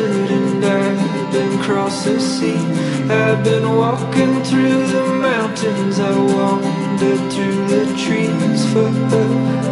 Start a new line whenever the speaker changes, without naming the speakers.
desert and I've been across the sea. I've been walking through the mountains, I wandered through the trees for